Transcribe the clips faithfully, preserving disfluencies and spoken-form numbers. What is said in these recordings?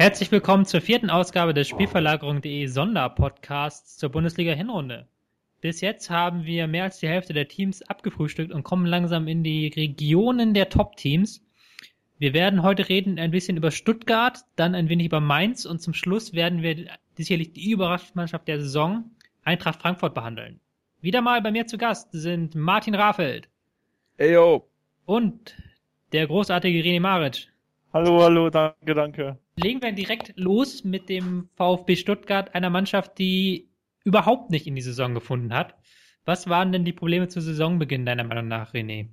Herzlich willkommen zur vierten Ausgabe des Spielverlagerung punkt de Sonderpodcasts zur Bundesliga-Hinrunde. Bis jetzt haben wir mehr als die Hälfte der Teams abgefrühstückt und kommen langsam in die Regionen der Top-Teams. Wir werden heute reden ein bisschen über Stuttgart, dann ein wenig über Mainz und zum Schluss werden wir sicherlich die Überraschungsmannschaft der Saison, Eintracht Frankfurt, behandeln. Wieder mal bei mir zu Gast sind Martin Rafeld. Eyo. Und der großartige René Maric. Hallo, hallo, danke, danke. Legen wir direkt los mit dem VfB Stuttgart, einer Mannschaft, die überhaupt nicht in die Saison gefunden hat. Was waren denn die Probleme zu Saisonbeginn deiner Meinung nach, René?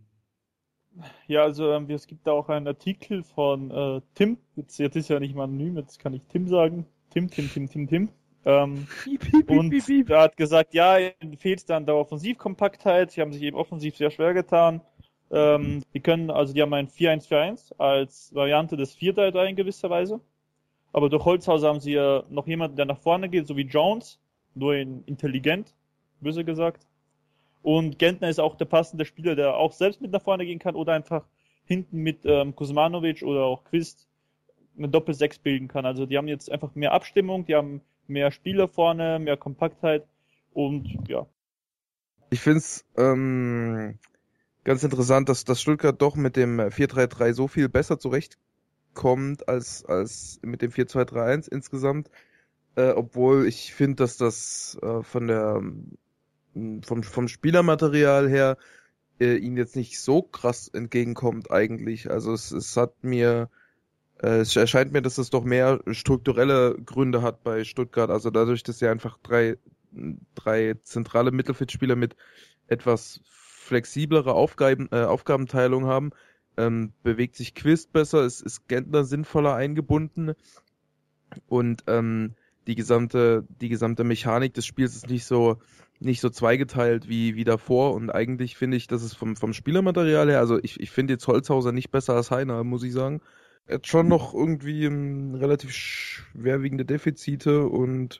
Ja, also ähm, es gibt da auch einen Artikel von äh, Tim, jetzt, jetzt ist ja nicht mal anonym, jetzt kann ich Tim sagen. Tim, Tim, Tim, Tim, Tim. Ähm, und er hat gesagt, ja, ihnen fehlt dann der Offensivkompaktheit, sie haben sich eben offensiv sehr schwer getan. Ähm, die können, also die haben ein vier eins vier eins als Variante des vier drei drei in gewisser Weise. Aber durch Holzhauser haben sie ja noch jemanden, der nach vorne geht, so wie Jones, nur in intelligent, böse gesagt. Und Gentner ist auch der passende Spieler, der auch selbst mit nach vorne gehen kann oder einfach hinten mit ähm, Kuzmanovic oder auch Quist eine Doppel-Sechs bilden kann. Also die haben jetzt einfach mehr Abstimmung, die haben mehr Spieler vorne, mehr Kompaktheit und ja. Ich finde es ähm, ganz interessant, dass, dass Stuttgart doch mit dem vier drei drei so viel besser zurechtkommt als, als mit dem vier zwei drei eins insgesamt. Äh, obwohl ich finde, dass das äh, von der vom, vom Spielermaterial her äh, ihnen jetzt nicht so krass entgegenkommt eigentlich. Also es, es hat mir, äh, es erscheint mir, dass es doch mehr strukturelle Gründe hat bei Stuttgart. Also dadurch, dass sie einfach drei, drei zentrale Mittelfeldspieler mit etwas flexiblere Aufgaben, äh, Aufgabenteilung haben, ähm, bewegt sich Quist besser, es ist Gentner sinnvoller eingebunden und ähm, die gesamte, die gesamte Mechanik des Spiels ist nicht so nicht so zweigeteilt wie, wie davor und eigentlich finde ich, dass es vom, vom Spielermaterial her, also ich, ich finde jetzt Holzhauser nicht besser als Heiner, muss ich sagen. Er hat schon noch irgendwie um, relativ schwerwiegende Defizite und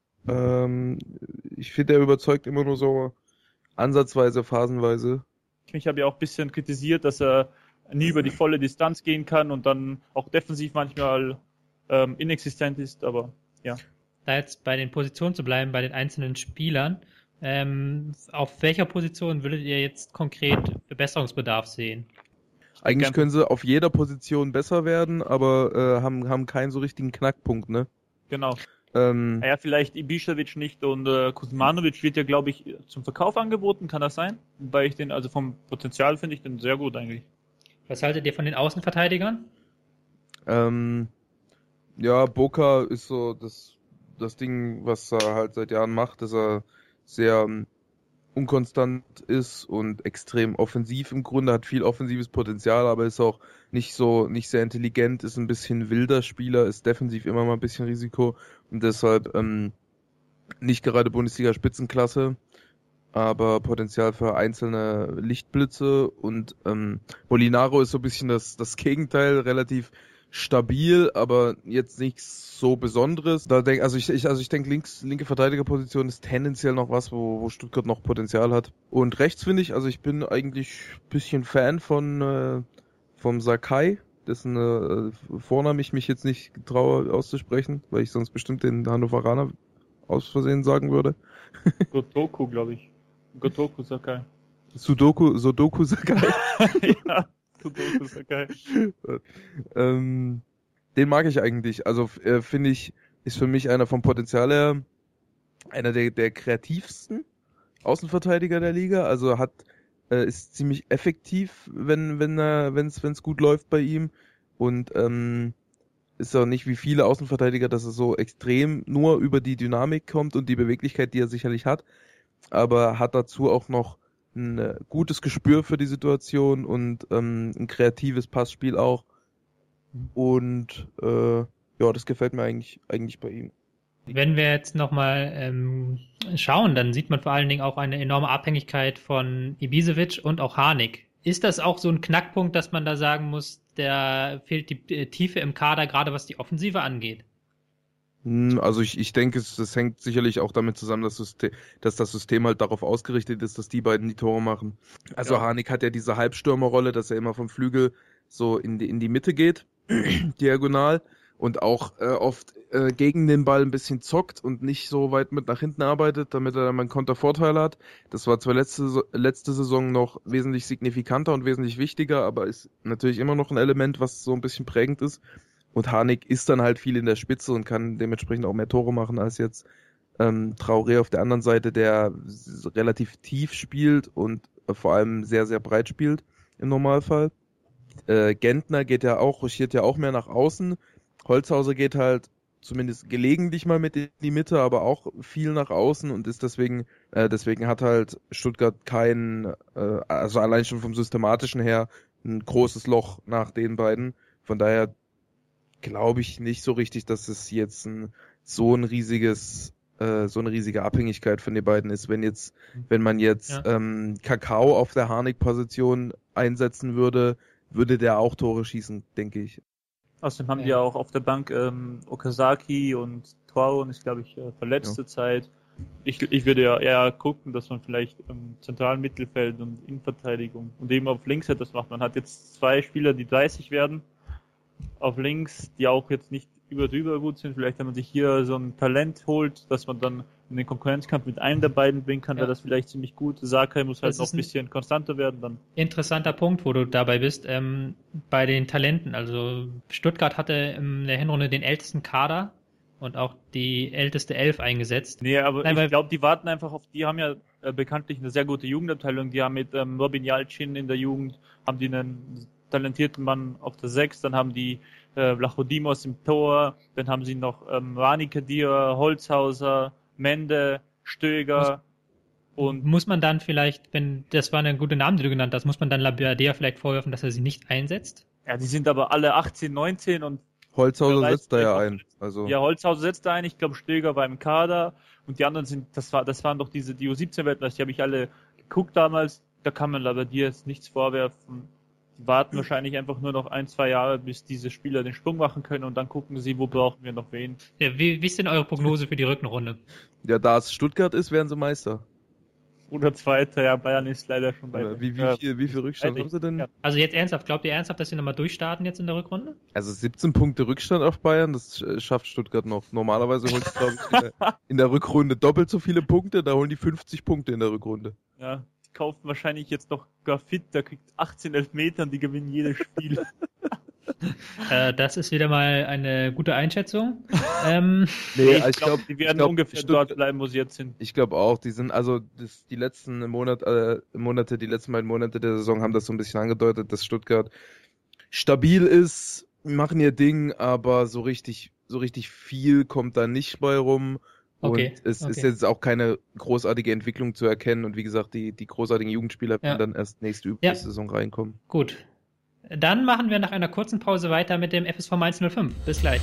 ähm, ich finde, er überzeugt immer nur so ansatzweise, phasenweise. Ich habe ja auch ein bisschen kritisiert, dass er nie über die volle Distanz gehen kann und dann auch defensiv manchmal ähm, inexistent ist, aber ja. Da jetzt bei den Positionen zu bleiben, bei den einzelnen Spielern, ähm, auf welcher Position würdet ihr jetzt konkret Verbesserungsbedarf sehen? Eigentlich können sie auf jeder Position besser werden, aber äh, haben, haben keinen so richtigen Knackpunkt, ne? Genau. Ähm, naja, vielleicht Ibišević nicht und äh, Kuzmanovic wird ja, glaube ich, zum Verkauf angeboten, kann das sein? Wobei ich den, also vom Potenzial finde ich den sehr gut eigentlich. Was haltet ihr von den Außenverteidigern? Ähm, ja, Boca ist so das, das Ding, was er halt seit Jahren macht, dass er sehr um, unkonstant ist und extrem offensiv im Grunde, hat viel offensives Potenzial, aber ist auch nicht so, nicht sehr intelligent, ist ein bisschen wilder Spieler, ist defensiv immer mal ein bisschen Risiko und deshalb ähm, nicht gerade Bundesliga-Spitzenklasse, aber Potenzial für einzelne Lichtblitze und ähm, Molinaro ist so ein bisschen das, das Gegenteil, relativ stabil, aber jetzt nichts so Besonderes. Da denk, also ich, ich, also ich denke, links, linke Verteidigerposition ist tendenziell noch was, wo, wo Stuttgart noch Potenzial hat. Und rechts finde ich, also ich bin eigentlich ein bisschen Fan von äh, vom Sakai, dessen äh, Vornamen ich mich jetzt nicht traue auszusprechen, weil ich sonst bestimmt den Hannoveraner aus Versehen sagen würde. Gotoku, glaube ich. Gotoku Sakai. Sudoku, Sudoku Sakai. Ja. Sudoku Sakai. ähm, den mag ich eigentlich. Also äh, finde ich, ist für mich einer vom Potenzial her einer der, der kreativsten Außenverteidiger der Liga. Also hat äh, ist ziemlich effektiv, wenn wenn er wenn es wenn es gut läuft bei ihm und ähm, ist auch nicht wie viele Außenverteidiger, dass er so extrem nur über die Dynamik kommt und die Beweglichkeit, die er sicherlich hat, aber hat dazu auch noch ein äh, gutes Gespür für die Situation und ähm, ein kreatives Passspiel auch. Und äh, ja, das gefällt mir eigentlich eigentlich bei ihm. Wenn wir jetzt nochmal ähm, schauen, dann sieht man vor allen Dingen auch eine enorme Abhängigkeit von Ibišević und auch Harnik. Ist das auch so ein Knackpunkt, dass man da sagen muss, der fehlt die äh, Tiefe im Kader, gerade was die Offensive angeht? Also ich, ich denke, es, es hängt sicherlich auch damit zusammen, dass, System, dass das System halt darauf ausgerichtet ist, dass die beiden die Tore machen. Also ja. Harnik hat ja diese Halbstürmerrolle, dass er immer vom Flügel so in die, in die Mitte geht, diagonal, und auch äh, oft äh, gegen den Ball ein bisschen zockt und nicht so weit mit nach hinten arbeitet, damit er dann mal einen Kontervorteil hat. Das war zwar letzte, letzte Saison noch wesentlich signifikanter und wesentlich wichtiger, aber ist natürlich immer noch ein Element, was so ein bisschen prägend ist. Und Harnik ist dann halt viel in der Spitze und kann dementsprechend auch mehr Tore machen als jetzt ähm, Traoré auf der anderen Seite, der relativ tief spielt und äh, vor allem sehr, sehr breit spielt im Normalfall. Äh, Gentner geht ja auch, ruschiert ja auch mehr nach außen. Holzhauser geht halt zumindest gelegentlich mal mit in die Mitte, aber auch viel nach außen und ist deswegen, äh, deswegen hat halt Stuttgart kein, äh, also allein schon vom Systematischen her, ein großes Loch nach den beiden. Von daher glaube ich nicht so richtig, dass es jetzt ein, so ein riesiges, äh, so eine riesige Abhängigkeit von den beiden ist. Wenn jetzt, wenn man jetzt ja. ähm, Kakao auf der Harnik-Position einsetzen würde, würde der auch Tore schießen, denke ich. Außerdem haben ja. die ja auch auf der Bank ähm, Okazaki und Traoré ist, glaube ich, äh, verletzte ja. Zeit. Ich, ich würde ja eher gucken, dass man vielleicht im zentralen Mittelfeld und Innenverteidigung und eben auf links etwas macht. Man hat jetzt zwei Spieler, die dreißig werden, auf links, die auch jetzt nicht überdrüber gut sind. Vielleicht, wenn man sich hier so ein Talent holt, dass man dann in den Konkurrenzkampf mit einem der beiden bringen kann, ja. wäre das vielleicht ziemlich gut. Sakai muss halt das noch ein bisschen konstanter werden dann. Interessanter Punkt, wo du dabei bist, ähm, bei den Talenten. Also Stuttgart hatte in der Hinrunde den ältesten Kader und auch die älteste Elf eingesetzt. Nee, aber Nein, ich glaube, die warten einfach auf, die haben ja äh, bekanntlich eine sehr gute Jugendabteilung. Die haben mit ähm, Robin Jalcin in der Jugend, haben die einen talentierten Mann auf der Sechs, dann haben die äh, Vlachodimos im Tor, dann haben sie noch ähm, Rani Kadir, Holzhauser, Mende, Stöger muss, und... Muss man dann vielleicht, wenn, das waren ja gute Namen, die du genannt hast, muss man dann Labbadia vielleicht vorwerfen, dass er sie nicht einsetzt? Ja, die sind aber alle achtzehn, neunzehn und... Holzhauser setzt da ja ein. Also. Ja, Holzhauser setzt da ein, ich glaube Stöger war im Kader und die anderen sind, das war, das waren doch diese die U siebzehn-Weltmeister, die habe ich alle geguckt damals, da kann man Labbadia jetzt nichts vorwerfen. Die warten wahrscheinlich einfach nur noch ein, zwei Jahre, bis diese Spieler den Sprung machen können und dann gucken sie, wo brauchen wir noch wen. Ja, wie, wie ist denn eure Prognose für die Rückenrunde? Ja, da es Stuttgart ist, werden sie Meister. Oder Zweiter, ja, Bayern ist leider schon bei. Wie, wie, ja, viel, wie viel Rückstand haben sie denn? Also jetzt ernsthaft, glaubt ihr ernsthaft, dass sie nochmal durchstarten jetzt in der Rückrunde? Also siebzehn Punkte Rückstand auf Bayern, das schafft Stuttgart noch. Normalerweise holen sie, glaube ich, in der, in der Rückrunde doppelt so viele Punkte, da holen die fünfzig Punkte in der Rückrunde. Ja. Kaufen wahrscheinlich jetzt noch gar fit, der kriegt achtzehn Elfmeter und die gewinnen jedes Spiel. äh, das ist wieder mal eine gute Einschätzung. ähm, nee, ich, ich glaube, glaub, die werden glaub, ungefähr Stutt- dort bleiben, wo sie jetzt sind. Ich glaube auch, die sind, also das, die letzten Monat, äh, Monate, die letzten beiden Monate der Saison haben das so ein bisschen angedeutet, dass Stuttgart stabil ist, machen ihr Ding, aber so richtig, so richtig viel kommt da nicht bei rum. Okay, und es okay. ist jetzt auch keine großartige Entwicklung zu erkennen. Und wie gesagt, die, die großartigen Jugendspieler ja. werden dann erst nächste ja. Saison reinkommen. Gut. Dann machen wir nach einer kurzen Pause weiter mit dem F S V Mainz null fünf. Bis gleich.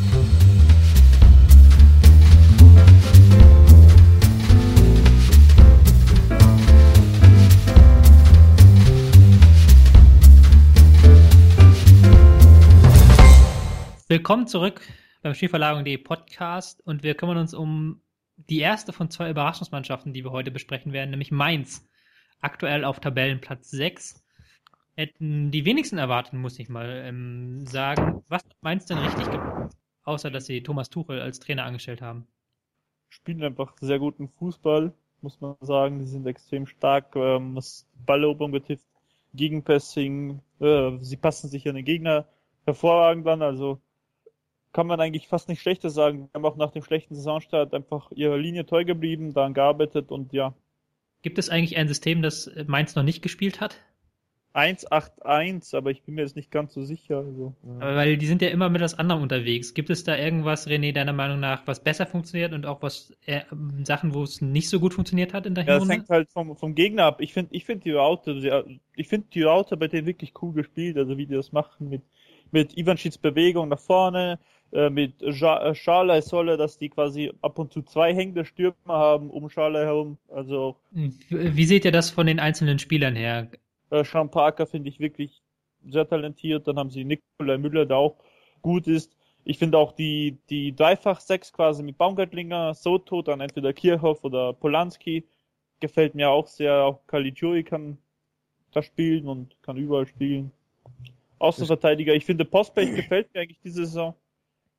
Willkommen zurück beim Spielverlagerung punkt de Podcast und wir kümmern uns um die erste von zwei Überraschungsmannschaften, die wir heute besprechen werden, nämlich Mainz. Aktuell auf Tabellenplatz sechs. Hätten die wenigsten erwartet, muss ich mal ähm, sagen. Was hat Mainz denn richtig gemacht? Außer, dass sie Thomas Tuchel als Trainer angestellt haben. Spielen einfach sehr guten Fußball, muss man sagen. Die sind extrem stark, ähm, was Balleroberung betrifft, Gegenpressing. Äh, sie passen sich an den Gegner hervorragend an, also kann man eigentlich fast nicht schlechter sagen. Wir haben auch nach dem schlechten Saisonstart einfach ihrer Linie treu geblieben, daran gearbeitet und ja. Gibt es eigentlich ein System, das Mainz noch nicht gespielt hat? eins acht eins, aber ich bin mir jetzt nicht ganz so sicher. Also, ja. Aber weil die sind ja immer mit was anderem unterwegs. Gibt es da irgendwas, René, deiner Meinung nach, was besser funktioniert und auch was äh, Sachen, wo es nicht so gut funktioniert hat in der Hinrunde? Ja, das hängt halt vom, vom Gegner ab. Ich finde ich find die Raute, ich finde die Raute bei denen wirklich cool gespielt, also wie die das machen mit mit Ivanschits Bewegung nach vorne, äh, mit ja- Schalay Solle, dass die quasi ab und zu zwei hängende Stürmer haben um Schalay herum. Also wie seht ihr das von den einzelnen Spielern her? Äh, Sean Parker finde ich wirklich sehr talentiert. Dann haben sie Nikolai Müller, der auch gut ist. Ich finde auch die die Dreifach-Sechs quasi mit Baumgartlinger, Soto, dann entweder Kirchhoff oder Polanski gefällt mir auch sehr. Auch Caligiuri kann da spielen und kann überall spielen. Außenverteidiger, ich finde Pospech gefällt mir eigentlich diese Saison.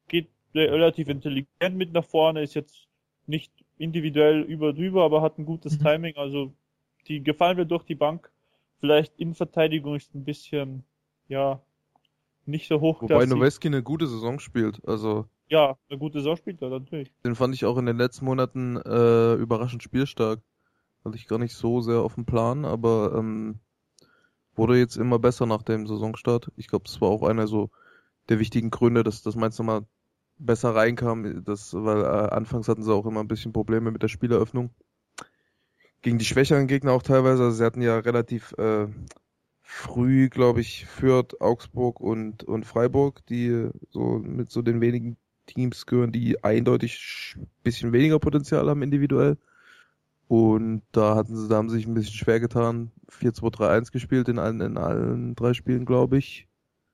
geht relativ intelligent mit nach vorne, ist jetzt nicht individuell über drüber, aber hat ein gutes mhm. Timing, also die gefallen mir durch die Bank. Vielleicht Innenverteidigung ist ein bisschen, ja, nicht so hoch. Wobei Noweski eine gute Saison spielt, also. Ja, eine gute Saison spielt er natürlich. Den fand ich auch in den letzten Monaten äh, überraschend spielstark. Hatte ich gar nicht so sehr auf dem Plan, aber ähm, wurde jetzt immer besser nach dem Saisonstart. Ich glaube, das war auch einer so der wichtigen Gründe, dass das Mainz nochmal besser reinkam, das, weil äh, anfangs hatten sie auch immer ein bisschen Probleme mit der Spieleröffnung. Gegen die schwächeren Gegner auch teilweise, also sie hatten ja relativ äh, früh, glaube ich, Fürth, Augsburg und, und Freiburg, die so mit so den wenigen Teams gehören, die eindeutig ein bisschen weniger Potenzial haben individuell. Und da hatten sie, da haben sie sich ein bisschen schwer getan. vier zwei drei eins gespielt in allen, in allen drei Spielen, glaube ich.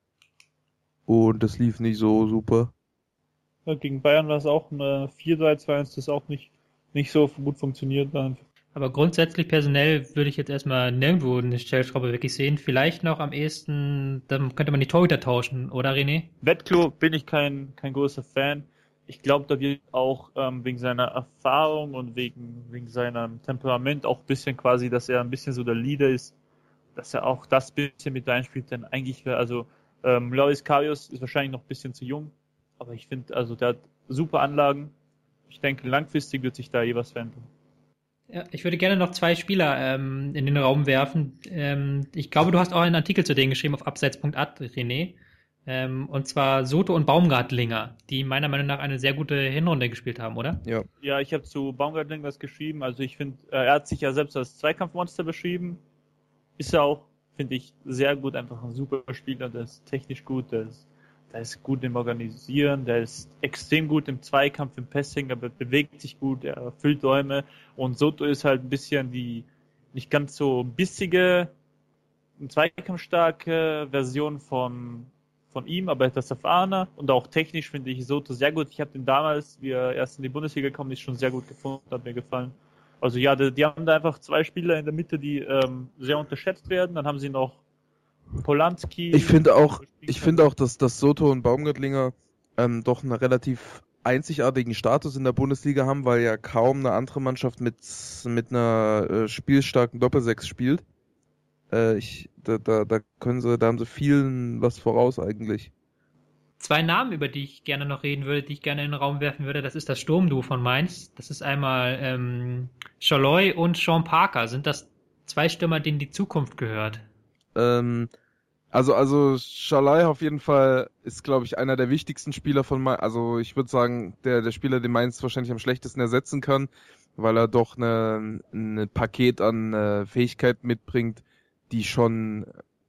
Und das lief nicht so super. Ja, gegen Bayern war es auch eine vier drei zwei eins, das auch nicht, nicht so gut funktioniert. Aber grundsätzlich personell würde ich jetzt erstmal nirgendwo eine Stellschraube wirklich sehen. Vielleicht noch am ehesten, dann könnte man die Torhüter tauschen, oder René? Wettklo bin ich kein, kein großer Fan. Ich glaube, da wird auch ähm, wegen seiner Erfahrung und wegen, wegen seinem Temperament auch ein bisschen quasi, dass er ein bisschen so der Leader ist, dass er auch das bisschen mit reinspielt, denn eigentlich wäre, also ähm, Loris Karius ist wahrscheinlich noch ein bisschen zu jung, aber ich finde, also der hat super Anlagen. Ich denke, langfristig wird sich da eh was verändern. Ja, ich würde gerne noch zwei Spieler ähm, in den Raum werfen. Ähm, ich glaube, du hast auch einen Artikel zu denen geschrieben auf abseits punkt a t, René. Ähm, und zwar Soto und Baumgartlinger, die meiner Meinung nach eine sehr gute Hinrunde gespielt haben, oder? Ja, ja, ich habe zu Baumgartlinger was geschrieben. Also ich finde, äh, er hat sich ja selbst als Zweikampfmonster beschrieben. Ist er auch, finde ich, sehr gut. Einfach ein super Spieler. Der ist technisch gut, der ist, der ist gut im Organisieren, der ist extrem gut im Zweikampf, im Passing, aber bewegt sich gut, er erfüllt Räume. Und Soto ist halt ein bisschen die nicht ganz so bissige, zweikampfstarke Version von von ihm, aber etwas erfahrener und auch technisch finde ich Soto sehr gut. Ich habe den damals, wie er erst in die Bundesliga gekommen ist, schon sehr gut gefunden, hat mir gefallen. Also ja, die, die haben da einfach zwei Spieler in der Mitte, die ähm, sehr unterschätzt werden. Dann haben sie noch Polanski. Ich finde auch, ich finde auch, dass, dass Soto und Baumgartlinger ähm, doch einen relativ einzigartigen Status in der Bundesliga haben, weil ja kaum eine andere Mannschaft mit mit einer äh, spielstarken Doppelsechs spielt. Äh, ich, da, da, da können sie, da haben sie vielen was voraus eigentlich. Zwei Namen, über die ich gerne noch reden würde, die ich gerne in den Raum werfen würde, das ist das Sturmduo von Mainz. Das ist einmal ähm, Scholloy und Sean Parker. Sind das zwei Stürmer, denen die Zukunft gehört? Ähm, also, also Scholloy auf jeden Fall ist, glaube ich, einer der wichtigsten Spieler von Mainz. Also ich würde sagen, der, der Spieler, den Mainz wahrscheinlich am schlechtesten ersetzen kann, weil er doch eine, ein Paket an äh, Fähigkeiten mitbringt, die schon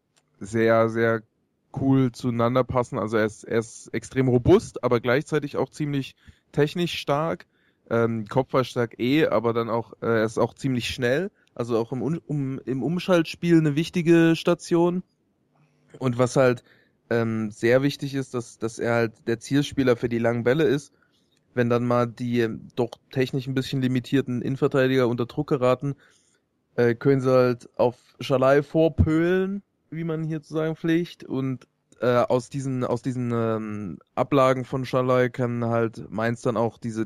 sehr, sehr cool zueinander passen. Also er ist, er ist extrem robust, aber gleichzeitig auch ziemlich technisch stark. Ähm, kopfballstark eh, aber dann auch, äh, er ist auch ziemlich schnell. Also auch im, um, im Umschaltspiel eine wichtige Station. Und was halt ähm, sehr wichtig ist, dass, dass er halt der Zielspieler für die langen Bälle ist. Wenn dann mal die doch technisch ein bisschen limitierten Innenverteidiger unter Druck geraten, äh, können sie halt auf Schalai vorpölen, wie man hier zu sagen pflegt, und äh, aus diesen aus diesen ähm, Ablagen von Schalai kann halt Mainz dann auch diese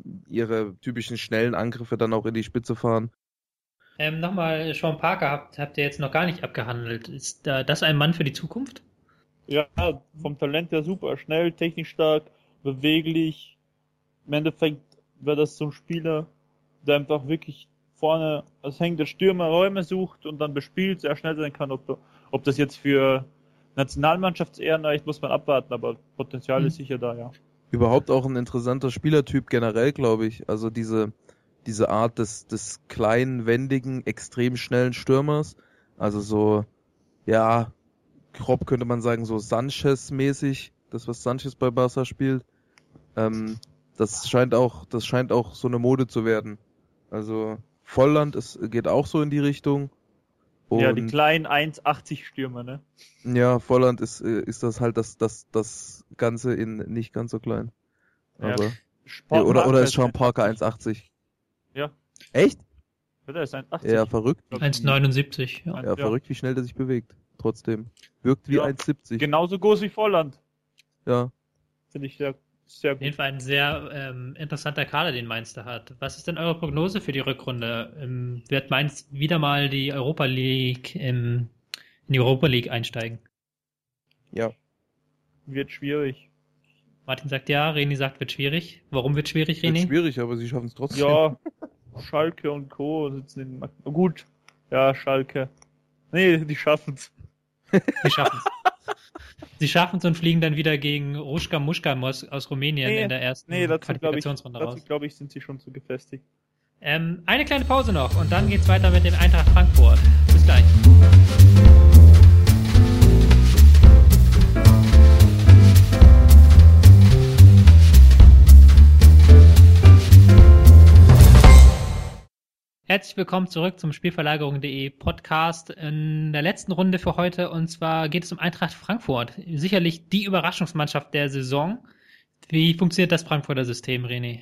ihre typischen schnellen Angriffe dann auch in die Spitze fahren. Ähm, nochmal, Sean Parker habt, habt ihr jetzt noch gar nicht abgehandelt. Ist äh, das ein Mann für die Zukunft? Ja, vom Talent her super, schnell, technisch stark, beweglich. Im Endeffekt wäre das so ein Spieler, der einfach wirklich vorne als hängender Stürmer Räume sucht und dann bespielt, sehr schnell sein kann. Ob, ob das jetzt für Nationalmannschaftsehren reicht, muss man abwarten, aber Potenzial mhm. ist sicher da, ja. Überhaupt auch ein interessanter Spielertyp generell, glaube ich. Also diese diese Art des des kleinen, wendigen, extrem schnellen Stürmers. Also so, ja, grob könnte man sagen, so Sanchez-mäßig, das was Sanchez bei Barca spielt. Ähm, das scheint auch, das scheint auch so eine Mode zu werden. Also Volland ist, geht auch so in die Richtung. Und ja, die kleinen eins achtzig Stürmer, ne? Ja, Volland ist, ist das halt das, das, das Ganze in nicht ganz so klein. Aber, ja. Ja, oder, oder ist Sean Parker eins achtzig? Ja. Echt? Ja, der ist eins achtzig. Ja, verrückt. eins neunundsiebzig, ja. Ja, verrückt, wie schnell der sich bewegt. Trotzdem. Wirkt wie ja, eins siebzig. Genauso groß wie Volland. Ja. Finde ich sehr, Sehr Auf jeden Fall ein sehr ähm, interessanter Kader, den Mainz da hat. Was ist denn eure Prognose für die Rückrunde? Ähm, wird Mainz wieder mal die Europa League ähm, in die Europa League einsteigen? Ja. Wird schwierig. Martin sagt ja, René sagt, wird schwierig. Warum wird schwierig, Wird René? schwierig, aber sie schaffen es trotzdem. Ja, Schalke und Co. sitzen in Mag- Gut, ja, Schalke. Nee, die schaffen's. Sie schaffen es. Sie schaffen es und fliegen dann wieder gegen Ruschka Muschka aus, aus Rumänien Nee, in der ersten Nee, dazu glaube ich, Qualifikationsrunde dazu raus. glaube ich, sind sie schon zu gefestigt. Ähm, eine kleine Pause noch und dann geht's weiter mit dem Eintracht Frankfurt. Bis gleich. Herzlich willkommen zurück zum Spielverlagerung punkt de Podcast in der letzten Runde für heute, und zwar geht es um Eintracht Frankfurt. Sicherlich die Überraschungsmannschaft der Saison. Wie funktioniert das Frankfurter System, René?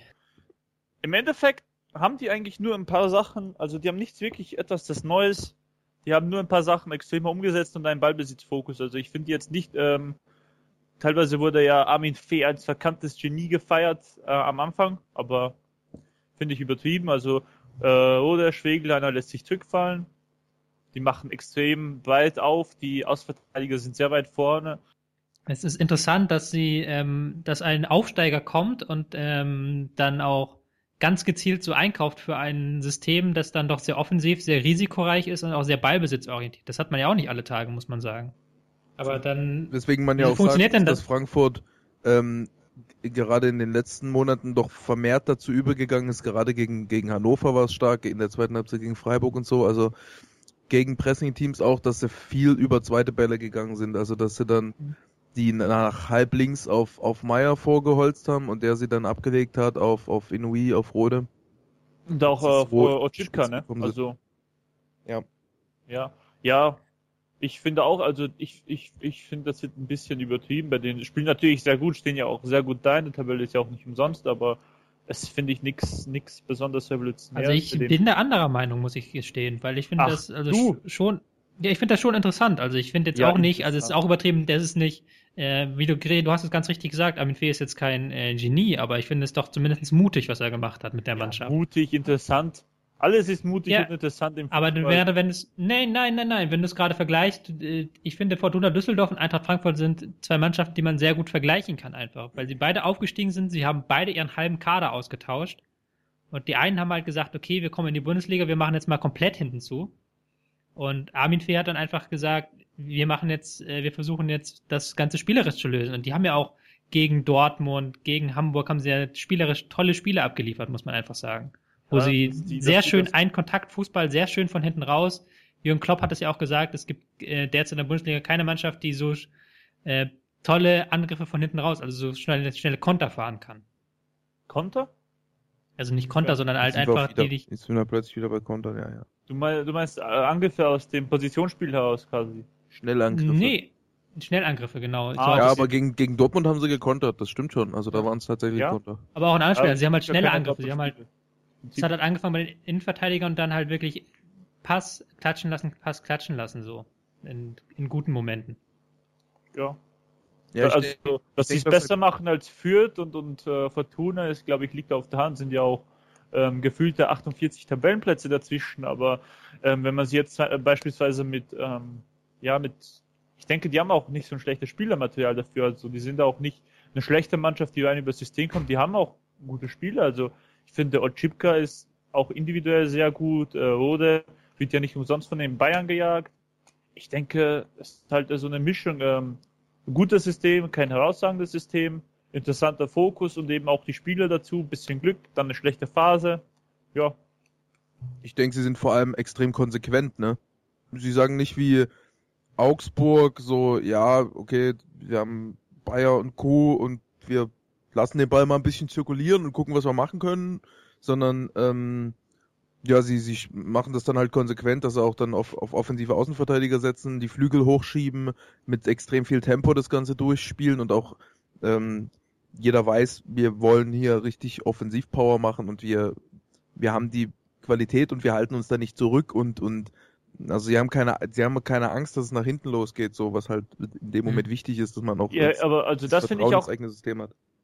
Im Endeffekt haben die eigentlich nur ein paar Sachen, also die haben nichts wirklich etwas das Neues. Die haben nur ein paar Sachen extremer umgesetzt und einen Ballbesitzfokus. Also ich finde jetzt nicht, ähm, teilweise wurde ja Armin Fee als verkanntes Genie gefeiert äh, am Anfang, aber finde ich übertrieben. Also äh, oder Schwegeleiner lässt sich zurückfallen. Die machen extrem weit auf, die Außenverteidiger sind sehr weit vorne. Es ist interessant, dass sie, ähm, dass ein Aufsteiger kommt und ähm, dann auch ganz gezielt so einkauft für ein System, das dann doch sehr offensiv, sehr risikoreich ist und auch sehr ballbesitzorientiert. Das hat man ja auch nicht alle Tage, muss man sagen. Aber dann. Weswegen man ja Wie auch funktioniert sagt, denn dass das? Frankfurt ähm, gerade in den letzten Monaten doch vermehrt dazu übergegangen ist. Gerade gegen, gegen Hannover war es stark, in der zweiten Halbzeit gegen Freiburg und so. Also gegen Pressing-Teams auch, dass sie viel über zweite Bälle gegangen sind. Also dass sie dann die nach halb links auf, auf Meier vorgeholzt haben und der sie dann abgelegt hat auf, auf Inouï, auf Rode. Und auch Das ist auf wo- äh, Otschipka, ne? gekommen sind. Also, Ja. ja, ja. Ich finde auch, also ich, ich, ich finde, das wird ein bisschen übertrieben bei denen. Die spielen natürlich sehr gut, stehen ja auch sehr gut da in der Tabelle, ist ja auch nicht umsonst, aber es finde ich nix, nix besonders revolutionäres. Also ich bei denen. bin da anderer Meinung, muss ich gestehen, weil ich finde Ach, das also du. sch- schon, ja, ich finde das schon interessant. Also ich finde jetzt Ja, auch nicht, also es ist interessant. auch übertrieben, das ist nicht, äh, wie du, Gre- du hast es ganz richtig gesagt, Armin Fee ist jetzt kein äh, Genie, aber ich finde es doch zumindest mutig, was er gemacht hat mit der Mannschaft. Mutig, interessant. Alles ist mutig Ja, und interessant im Aber Fußball. wäre, wenn es, nein, nein, nein, nein, wenn du es gerade vergleichst, äh, ich finde Fortuna Düsseldorf und Eintracht Frankfurt sind zwei Mannschaften, die man sehr gut vergleichen kann einfach, weil sie beide aufgestiegen sind, sie haben beide ihren halben Kader ausgetauscht und die einen haben halt gesagt, okay, wir kommen in die Bundesliga, wir machen jetzt mal komplett hinten zu, und Armin Fee hat dann einfach gesagt, wir machen jetzt, äh, wir versuchen jetzt das Ganze spielerisch zu lösen, und die haben ja auch gegen Dortmund, gegen Hamburg haben sie ja spielerisch tolle Spiele abgeliefert, muss man einfach sagen. Wo Ja, sie das- die- sehr das- schön das- ein Kontaktfußball, sehr schön von hinten raus. Jürgen Klopp hat es ja auch gesagt, es gibt äh, derzeit in der Bundesliga keine Mannschaft, die so äh, tolle Angriffe von hinten raus, also so schnelle, schnelle Konter fahren kann. Konter? Also nicht Konter, Ja, sondern halt Jetzt sind wir einfach wieder, die dich. jetzt sind wir plötzlich wieder bei Konter, ja, ja. Du meinst, du meinst äh, Angriffe aus dem Positionsspiel heraus quasi. Schnellangriffe. Nee, Schnellangriffe, genau. So Ah, hat Ja, es- aber gegen, gegen Dortmund haben sie gekontert, das stimmt schon. Also da waren es tatsächlich Ja? Konter. aber auch ein Anspieler. Aber Sie haben halt es gibt ja schnelle keine Angriffe. Sie haben halt, Doppelspiele. es hat halt angefangen bei den Innenverteidigern und dann halt wirklich Pass klatschen lassen, Pass klatschen lassen, so. In, in guten Momenten. Ja. Ja, ich also, denk- dass ich sie es denk, dass- besser machen als Fürth und, und äh, Fortuna ist, glaube ich, liegt auf der Hand, sind ja auch ähm, gefühlte achtundvierzig Tabellenplätze dazwischen, aber ähm, wenn man sie jetzt äh, beispielsweise mit, ähm, ja, mit, ich denke, die haben auch nicht so ein schlechtes Spielermaterial dafür, also die sind auch nicht eine schlechte Mannschaft, die rein über das System kommt, die haben auch gute Spieler, also ich finde, Otschipka ist auch individuell sehr gut, äh, Rode wird ja nicht umsonst von den Bayern gejagt. Ich denke, es ist halt so eine Mischung, ähm, ein gutes System, kein herausragendes System, interessanter Fokus und eben auch die Spieler dazu, bisschen Glück, dann eine schlechte Phase. Ja, Ich denke, sie sind vor allem extrem konsequent, ne? Sie sagen nicht wie Augsburg so, ja, okay, wir haben Bayer und Co. und wir lassen den Ball mal ein bisschen zirkulieren und gucken, was wir machen können, sondern ähm, ja, sie, sie machen das dann halt konsequent, dass sie auch dann auf, auf offensive Außenverteidiger setzen, die Flügel hochschieben, mit extrem viel Tempo das Ganze durchspielen und auch ähm, jeder weiß, wir wollen hier richtig Offensivpower machen und wir, wir haben die Qualität und wir halten uns da nicht zurück und, und also sie haben keine, sie haben keine Angst, dass es nach hinten losgeht, so was halt in dem Moment Mhm. wichtig ist, dass man auch ja das aber also das finde ich Vertrauen auch, ins eigene System hat.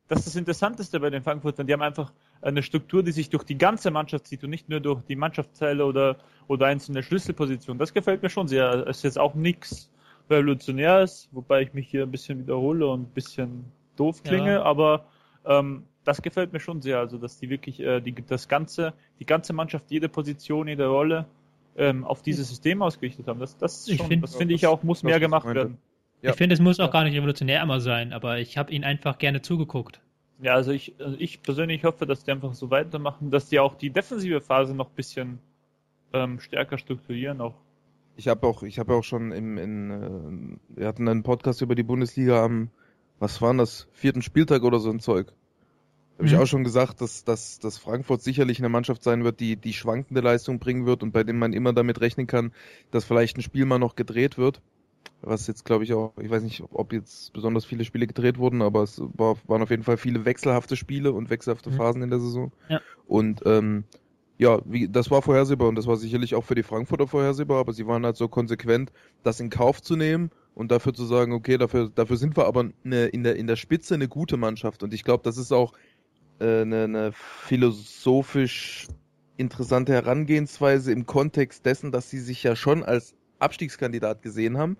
das ist das Interessanteste bei den Frankfurtern. Die haben einfach eine Struktur, die sich durch die ganze Mannschaft zieht und nicht nur durch die Mannschaftsteile oder, oder einzelne Schlüsselpositionen. Das gefällt mir schon sehr. Es ist jetzt auch nichts Revolutionäres, wobei ich mich hier ein bisschen wiederhole und ein bisschen doof klinge, ja. aber ähm, das gefällt mir schon sehr. Also, dass die wirklich äh, die, das ganze, die ganze Mannschaft, jede Position, jede Rolle ähm, auf dieses System ausgerichtet haben. Das, das, ist schon, find, das finde ich auch, muss mehr gemacht werden. Ja. Ich finde, es muss auch gar nicht revolutionär immer sein, aber ich habe ihn einfach gerne zugeguckt. Ja, also ich, also ich persönlich hoffe, dass die einfach so weitermachen, dass die auch die defensive Phase noch ein bisschen ähm, stärker strukturieren. Auch. Ich habe auch, ich habe auch schon im, in, äh, wir hatten einen Podcast über die Bundesliga am, was war das, vierten Spieltag oder so ein Zeug. Habe ich mhm. auch schon gesagt, dass, dass, dass Frankfurt sicherlich eine Mannschaft sein wird, die die schwankende Leistung bringen wird und bei dem man immer damit rechnen kann, dass vielleicht ein Spiel mal noch gedreht wird. Was jetzt, glaube ich, auch, ich weiß nicht, ob jetzt besonders viele Spiele gedreht wurden, aber es war, waren auf jeden Fall viele wechselhafte Spiele und wechselhafte mhm. Phasen in der Saison. Ja. Und ähm, ja, wie, das war vorhersehbar und das war sicherlich auch für die Frankfurter vorhersehbar, aber sie waren halt so konsequent, das in Kauf zu nehmen und dafür zu sagen, okay, dafür, dafür sind wir aber eine, in der in der Spitze eine gute Mannschaft. Und ich glaube, das ist auch äh, eine, eine philosophisch interessante Herangehensweise im Kontext dessen, dass sie sich ja schon als Abstiegskandidat gesehen haben.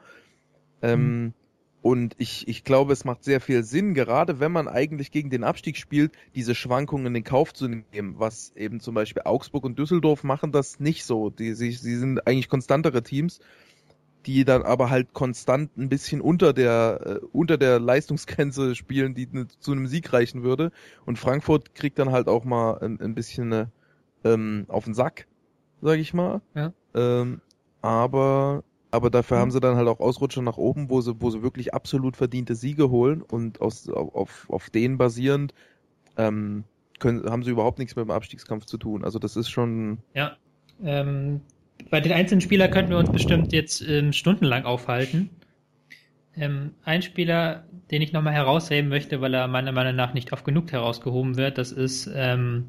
Ähm, mhm. Und ich, ich glaube, es macht sehr viel Sinn, gerade wenn man eigentlich gegen den Abstieg spielt, diese Schwankungen in Kauf zu nehmen, was eben zum Beispiel Augsburg und Düsseldorf machen das nicht so. Die, sie, sie sind eigentlich konstantere Teams, die dann aber halt konstant ein bisschen unter der, äh, unter der Leistungsgrenze spielen, die ne, zu einem Sieg reichen würde. Und Frankfurt kriegt dann halt auch mal ein, ein bisschen äh, ähm, auf den Sack, sag ich mal. Ja. Ähm, aber Aber dafür mhm. haben sie dann halt auch Ausrutscher nach oben, wo sie, wo sie wirklich absolut verdiente Siege holen und aus, auf, auf denen basierend ähm, können, haben sie überhaupt nichts mit dem Abstiegskampf zu tun. Also das ist schon... Ja, ähm, bei den einzelnen Spielern könnten wir uns bestimmt jetzt ähm, stundenlang aufhalten. Ähm, ein Spieler, den ich nochmal herausheben möchte, weil er meiner Meinung nach nicht oft genug herausgehoben wird, das ist ähm,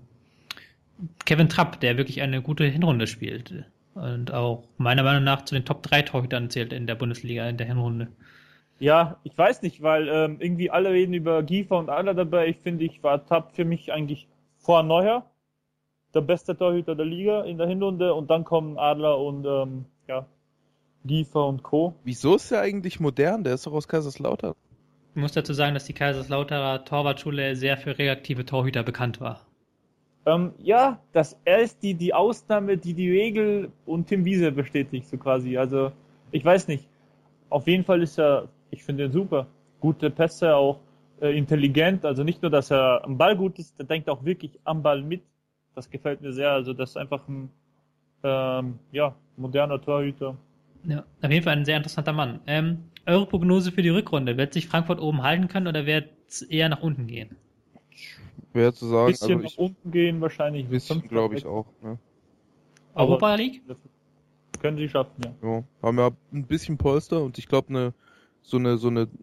Kevin Trapp, der wirklich eine gute Hinrunde spielt. Und auch meiner Meinung nach zu den Top drei Torhütern zählt in der Bundesliga in der Hinrunde. Ja, ich weiß nicht, weil ähm, irgendwie alle reden über Giefer und Adler dabei. Ich finde, ich war Trapp für mich eigentlich vor Neuer der beste Torhüter der Liga in der Hinrunde und dann kommen Adler und ähm, ja, Giefer und Co. Wieso ist der eigentlich modern? Der ist doch aus Kaiserslautern. Ich muss dazu sagen, dass die Kaiserslauterer Torwartschule sehr für reaktive Torhüter bekannt war. Ähm, ja, das, er ist die, die Ausnahme, die die Regel und Tim Wiese bestätigt, so quasi. Also, ich weiß nicht. Auf jeden Fall ist er, ich finde ihn super. Gute Pässe, auch äh, intelligent. Also nicht nur, dass er am Ball gut ist, der denkt auch wirklich am Ball mit. Das gefällt mir sehr. Also, das ist einfach ein, ähm, ja, moderner Torhüter. Ja, auf jeden Fall ein sehr interessanter Mann. Ähm, eure Prognose für die Rückrunde. Wird sich Frankfurt oben halten können oder wird es eher nach unten gehen? Schwer zu sagen. Ein bisschen also ich, nach unten gehen wahrscheinlich. Ein bisschen, glaube ich auch. Ne? Europa League? Können sie schaffen, ja. Ja. Haben ja ein bisschen Polster und ich glaube, eine so eine so eine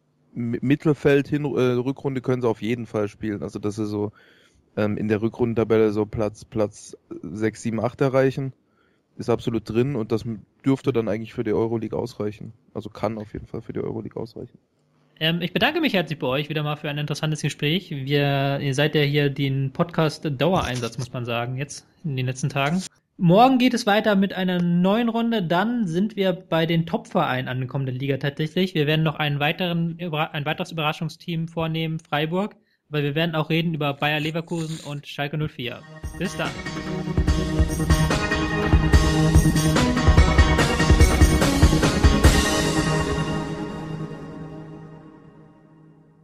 Mittelfeld-Rückrunde äh, können sie auf jeden Fall spielen. Also dass sie so ähm, in der Rückrundentabelle so Platz Platz sechs, sieben, acht erreichen, ist absolut drin und das dürfte dann eigentlich für die Euroleague ausreichen. Also kann auf jeden Fall für die Euroleague ausreichen. Ähm, ich bedanke mich herzlich bei euch wieder mal für ein interessantes Gespräch. Wir, ihr seid ja hier den Podcast-Dauereinsatz, muss man sagen, jetzt in den letzten Tagen. Morgen geht es weiter mit einer neuen Runde. Dann sind wir bei den Top-Vereinen angekommen der Liga tatsächlich. Wir werden noch einen weiteren, ein weiteres Überraschungsteam vornehmen, Freiburg. Aber wir werden auch reden über Bayer Leverkusen und Schalke null vier. Bis dann.